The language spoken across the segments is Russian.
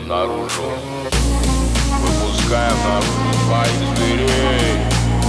наружу. Выпускаем наружу своих зверей.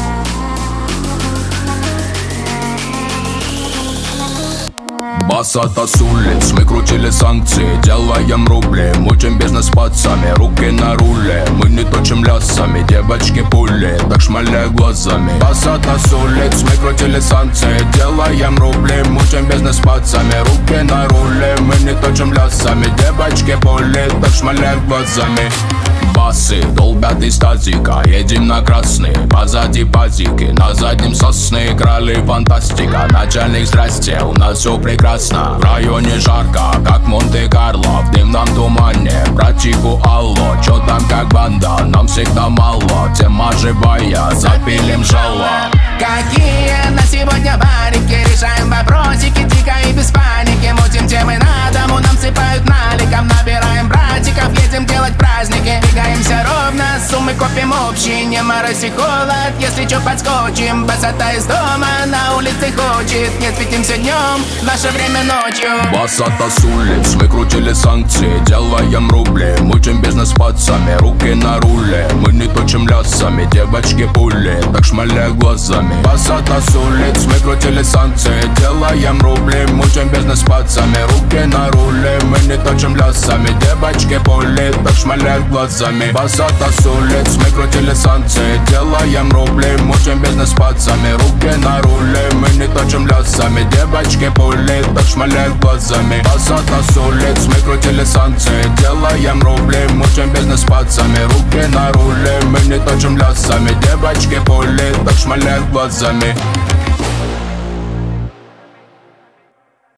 Басата с улиц, мы крутили санкции, делаем рубли, мутим бизнес с пацами, руки на руле. Мы не точим лясами, девочки пули, так шмаляй глазами. Басата с улиц, мы крутили санкции, делаем рубли, мутим бизнес с пацами, руки на руле. Мы не точим лясами, девочки пули, так шмаляй глазами. Басы долбят из тазика, едем на красный, позади пазики, на заднем сосны играли фантастика. Начальник, здрасте, у нас все прекрасно, в районе жарко, как Монте-Карло, в дымном тумане, братику алло, чё там как банда, нам всегда мало, тема живая, запилим жало. Какие на сегодня барики, решаем вопросики, тихо и без паники, мутим темы на дому, нам сыпают наликом, набираем братиков, едем делать праздники. Двигаемся ровно, суммы копим общие, не мороз и холод, если чё подскочим. Басата из дома, на улице хочет, не светимся днем, наше время ночью. Басата с улиц, мы крутили санкции, делаем рубли, мутим бизнес с пацами, руки на руле. Мы не точим лясами, девочки пули, так шмаляй глазами. Басата с улиц, мы крутили санкции, делаем рубли, мутим бизнес с пацами, руки на руле. Мы не точим лясами, девочки пули, так шмаляй глазами. Басата с улиц, мы крутили санкции, делаем рубли, мутим бизнес с пацами, руки на руле. Мы не точим лясами, девочки пули, так шмаляй глазами. Басата с улиц, мы крутили санкции, делаем рубли, мутим бизнес с пацами, руки на руле. Мы не точим лясами, девочки пули, так шмаляй глазами.